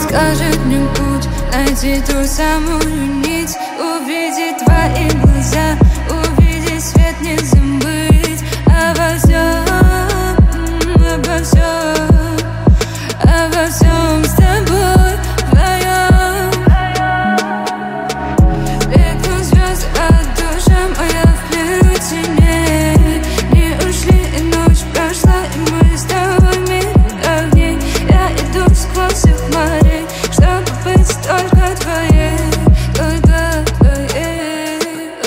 подскажет мне путь, найти ту самую нить, увидеть твои глаза, увидеть свет, не забыть обо всем, обо всем, обо всем с тобой вдвоем. Бегут звезды от души, а я в плену теней. Не ушли, и ночь прошла, и мы с тобой в мире огней. Я иду сквозь их морей, чтобы быть только твоей, только твоей.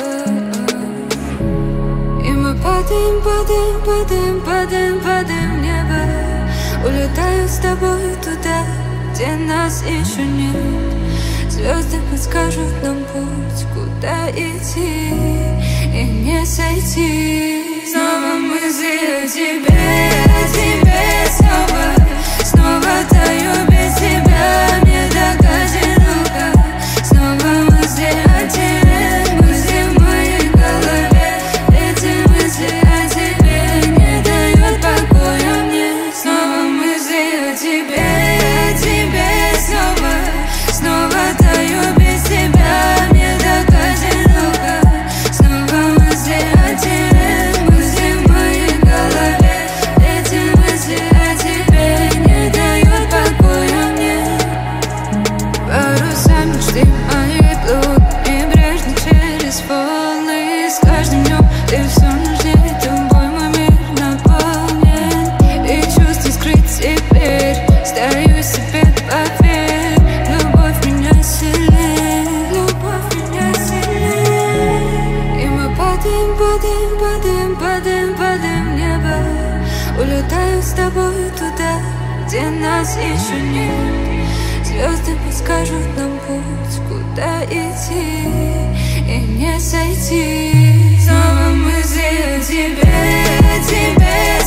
И мы падаем, падаем, падаем, падаем, падаем в небо. Улетаю с тобой туда, где нас еще нет. Звезды подскажут нам путь, куда идти и не сойти. Снова мысли о тебе, снова, снова таю без тебя, мне так одиноко. Снова мысли о тебе, мысли в моей голове. Эти мысли о тебе не дают покоя мне. Снова мысли о тебе, снова, снова таю без тебя, мне так одиноко. Снова мысли о тебе, мысли в моей голове. Эти мысли о тебе не дают покоя мне. Паруса мечты мои плывут небрежно через волны. С каждым днем ты все нужнее, тобой мой мир наполнен. И чувства скрыть теперь, стою себе, поверь. Любовь меня сильнее, любовь меня сильнее. И мы падаем, падаем, падаем, падаем, падаем в небо. Улетаю с тобой туда, где нас еще нет. Звезды подскажут нам путь, куда идти и не сойти. Снова мысли о тебе,